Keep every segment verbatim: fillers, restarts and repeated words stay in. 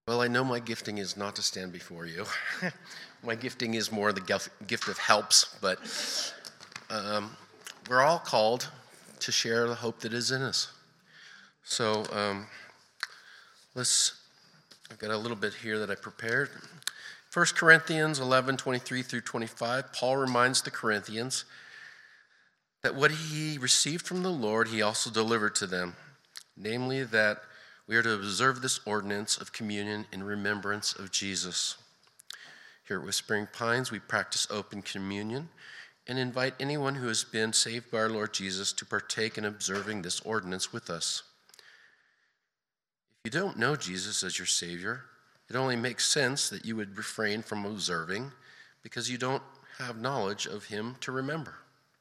Well, I know my gifting is not to stand before you. My gifting is more the gift of helps, but um, we're all called to share the hope that is in us. So um, let's, I've got a little bit here that I prepared. First Corinthians eleven, twenty-three through twenty-five, Paul reminds the Corinthians that what he received from the Lord, he also delivered to them, namely that we are to observe this ordinance of communion in remembrance of Jesus. Here at Whispering Pines, we practice open communion and invite anyone who has been saved by our Lord Jesus to partake in observing this ordinance with us. If you don't know Jesus as your Savior, it only makes sense that you would refrain from observing because you don't have knowledge of him to remember.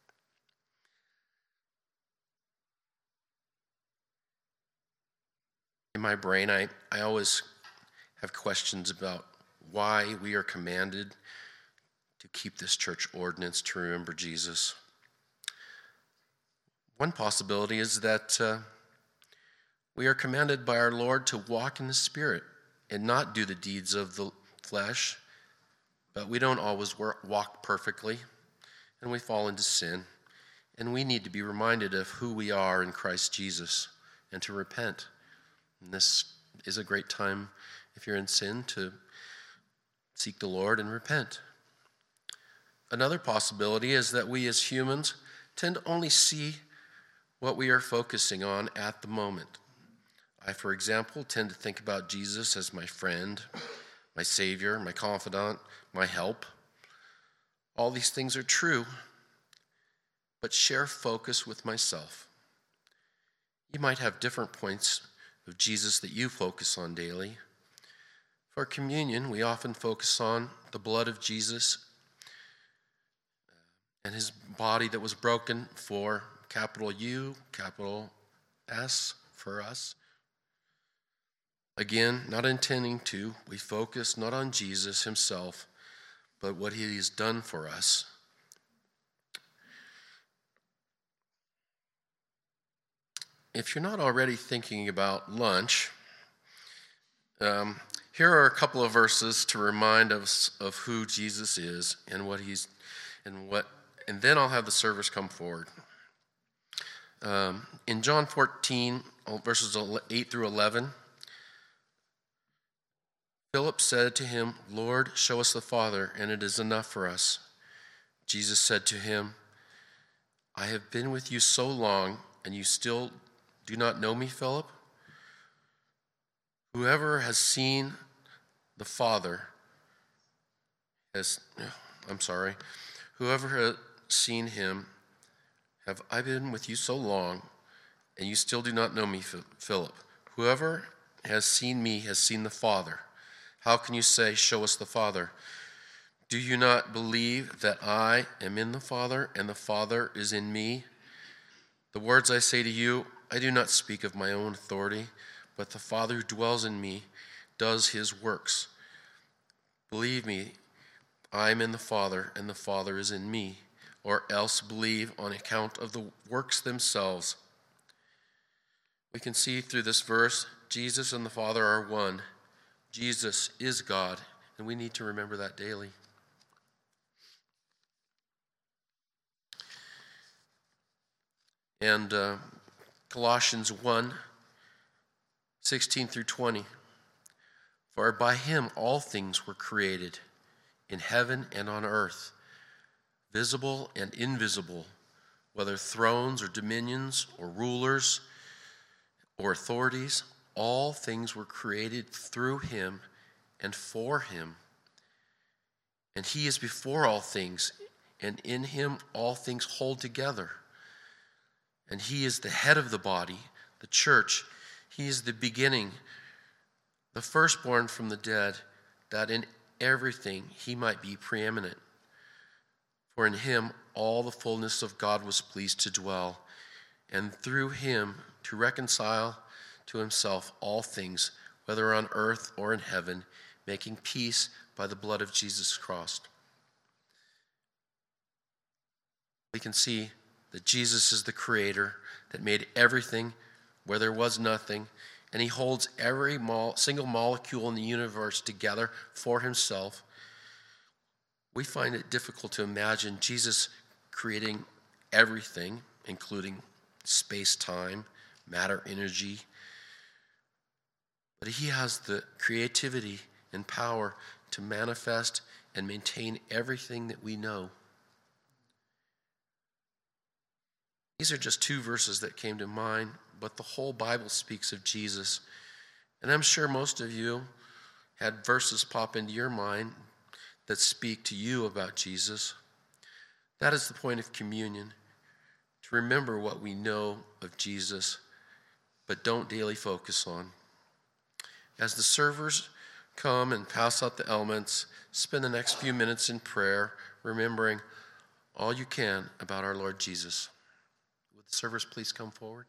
In my brain, I, I always have questions about why we are commanded to keep this church ordinance to remember Jesus. One possibility is that uh, we are commanded by our Lord to walk in the Spirit and not do the deeds of the flesh, but we don't always work, walk perfectly, and we fall into sin, and we need to be reminded of who we are in Christ Jesus and to repent. And this is a great time, if you're in sin, to seek the Lord and repent. Another possibility is that we as humans tend to only see what we are focusing on at the moment. I, for example, tend to think about Jesus as my friend, my Savior, my confidant, my help. All these things are true, but share focus with myself. You might have different points of Jesus that you focus on daily. For communion, we often focus on the blood of Jesus and his body that was broken for capital U, capital S for us. Again, not intending to, we focus not on Jesus himself, but what he has done for us. If you're not already thinking about lunch, um, here are a couple of verses to remind us of who Jesus is and what he's, and what, and then I'll have the servers come forward. Um, in John fourteen, verses eight through eleven, Philip said to him, "Lord, show us the Father, and it is enough for us." Jesus said to him, "I have been with you so long, and you still do not know me, Philip? Whoever has seen the Father has, I'm sorry, whoever has seen him, have I been with you so long, and you still do not know me, Philip? Whoever has seen me has seen the Father. How can you say, 'Show us the Father'? Do you not believe that I am in the Father, and the Father is in me? The words I say to you, I do not speak of my own authority, but the Father who dwells in me does his works. Believe me, I am in the Father, and the Father is in me, or else believe on account of the works themselves." We can see through this verse, Jesus and the Father are one. Jesus is God, and we need to remember that daily. And uh, Colossians one, sixteen through twenty. For by him all things were created, in heaven and on earth, visible and invisible, whether thrones or dominions or rulers or authorities, all things were created through him and for him. And he is before all things, and in him all things hold together. And he is the head of the body, the church. He is the beginning, the firstborn from the dead, that in everything he might be preeminent. For in him all the fullness of God was pleased to dwell, and through him to reconcile to himself all things, whether on earth or in heaven, making peace by the blood of Jesus Christ. We can see that Jesus is the creator that made everything where there was nothing, and he holds every mo- single molecule in the universe together for himself, we find it difficult to imagine Jesus creating everything, including space-time, matter, energy. But he has the creativity and power to manifest and maintain everything that we know. These are just two verses that came to mind, but the whole Bible speaks of Jesus. And I'm sure most of you had verses pop into your mind that speak to you about Jesus. That is the point of communion, to remember what we know of Jesus, but don't daily focus on. As the servers come and pass out the elements, spend the next few minutes in prayer, remembering all you can about our Lord Jesus. Would the servers please come forward?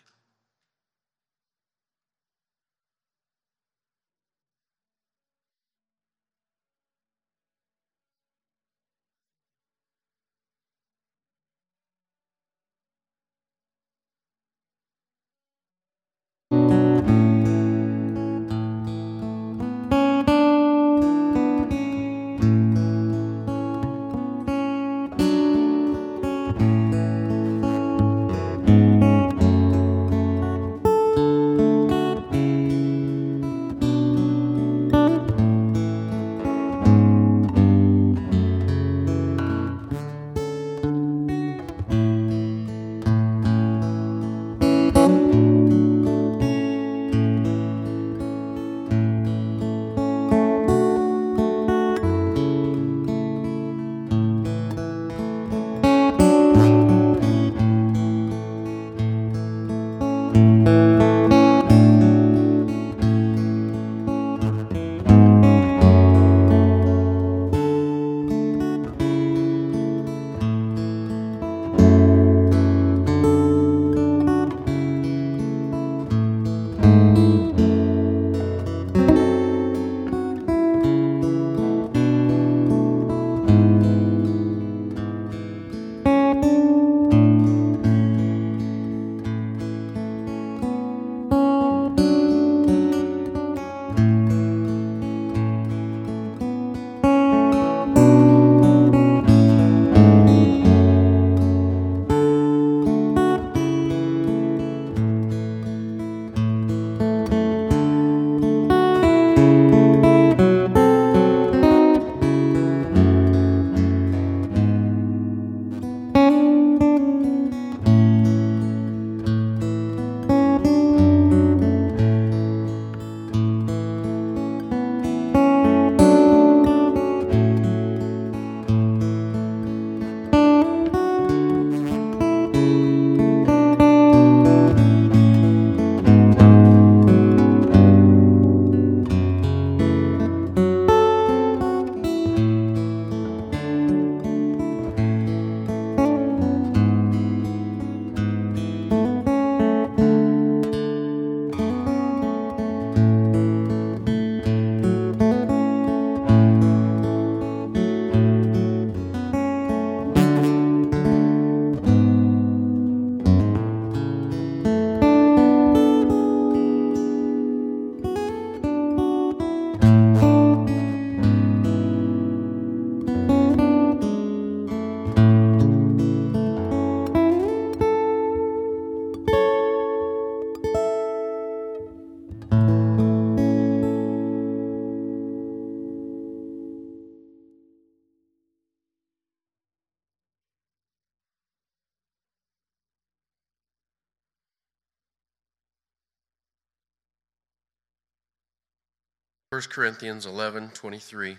First Corinthians eleven twenty-three.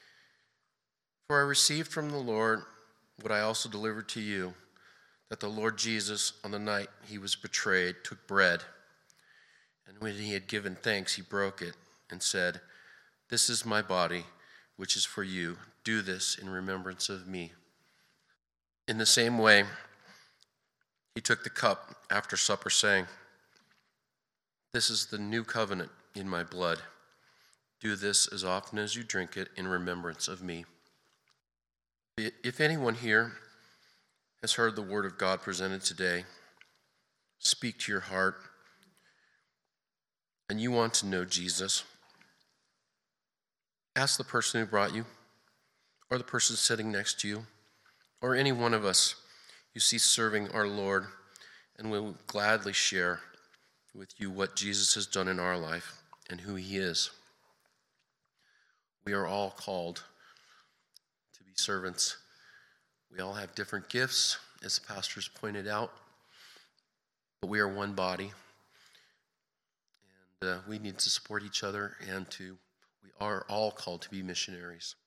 For I received from the Lord what I also delivered to you, that the Lord Jesus, on the night he was betrayed, took bread, and when he had given thanks, he broke it and said, "This is my body, which is for you. Do this in remembrance of me." In the same way, he took the cup after supper, saying, "This is the new covenant in my blood. Do this as often as you drink it in remembrance of me." If anyone here has heard the word of God presented today, speak to your heart. and you want to know Jesus, ask the person who brought you, or the person sitting next to you, or any one of us you see serving our Lord, and we'll gladly share with you what Jesus has done in our life and who he is. We are all called to be servants. We all have different gifts, as the pastors pointed out, but we are one body, and uh, we need to support each other, and to we are all called to be missionaries.